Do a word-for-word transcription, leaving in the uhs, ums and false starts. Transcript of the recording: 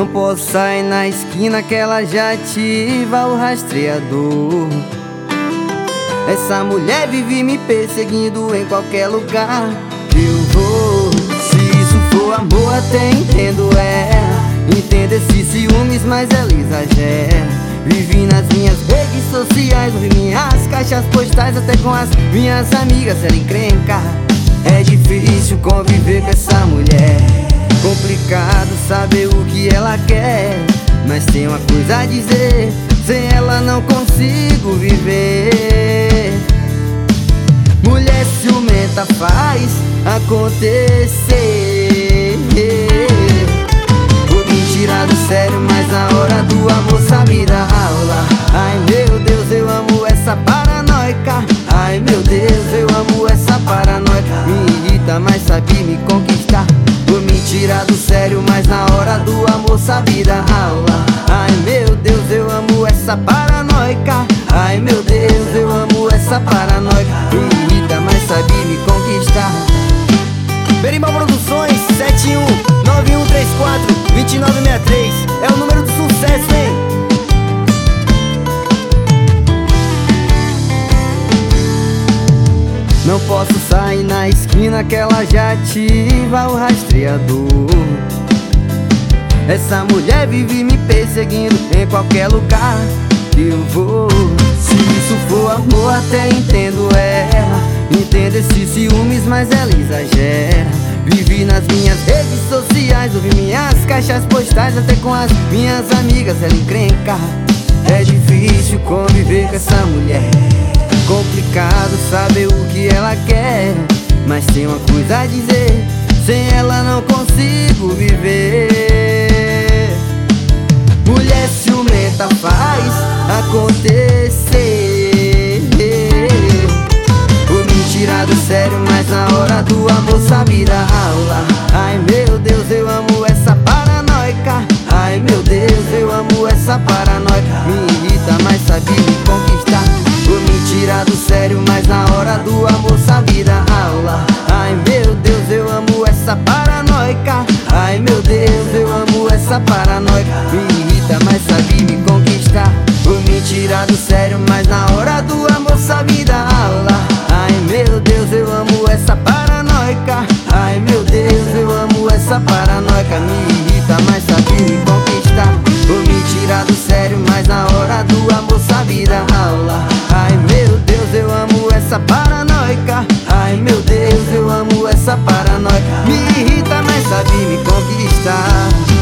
posso sair na esquina que ela já ativa o rastreador. Essa mulher vive me perseguindo em qualquer lugar que eu vou. Se isso for amor, até entendo ela. Entendo esses ciúmes, mas ela exagera. Vivi nas minhas redes sociais, ouvi minhas caixas postais, até com as minhas amigas ela encrenca. É difícil conviver com essa mulher, complicado saber o que ela quer. Mas tem uma coisa a dizer, sem ela não consigo viver. Mulher ciumenta faz acontecer. Vou me tirar do sério, mas na hora do amor sabe dar aula. Ai meu Deus, eu amo essa paranoica. Ai meu Deus, eu amo essa paranoica. Me irrita, mas sabe me conquistar. Vou me tirar do sério, mas na hora do amor sabe dar aula. Ai meu Deus, eu amo essa paranoica. Ai meu Deus, eu amo essa paranoica. Me irrita, mas sabe me conquistar. Berimbau Produções, sete um nove um três quatro dois nove seis três. É o número do sucesso, hein? Não posso sair na esquina que ela já ativa o rastreador. Essa mulher vive me perseguindo em qualquer lugar que eu vou. Se isso for amor, até entendo ela. Entendo esses ciúmes, mas ela exagera. Vivi nas minhas redes sociais, ouvi minhas caixas postais, até com as minhas amigas ela encrenca. É difícil conviver com essa mulher, complicado saber o que ela quer. Mas tem uma coisa a dizer, sem ela não consigo viver. Mulher ciumenta faz acontecer. Vou me tirar do sério, mas na hora do amor sabe dar aula. Ai meu Deus, eu amo essa paranoica. Ai meu Deus, eu amo essa paranoica. Me irrita, mas sabe me conquistar. Vou me tirar do sério, mas na hora do amor sabe dar aula. Ai meu Deus, eu amo essa paranoica. Ai meu Deus, eu amo essa paranoica. Me irrita, mas sabe me conquistar. Vou me tirar do sério, mas na hora do amor sabe dar aula. Ai meu Deus, eu amo essa paranoica. Ai meu Deus, eu amo essa paranoica. Me irrita, mas sabe me conquistar. Vou me tirar do sério, mas na hora do amor sabe dar aula. Ai meu Deus, eu amo essa paranoica. Ai meu Deus, eu amo essa paranoica. Me irrita, mas sabe me conquistar.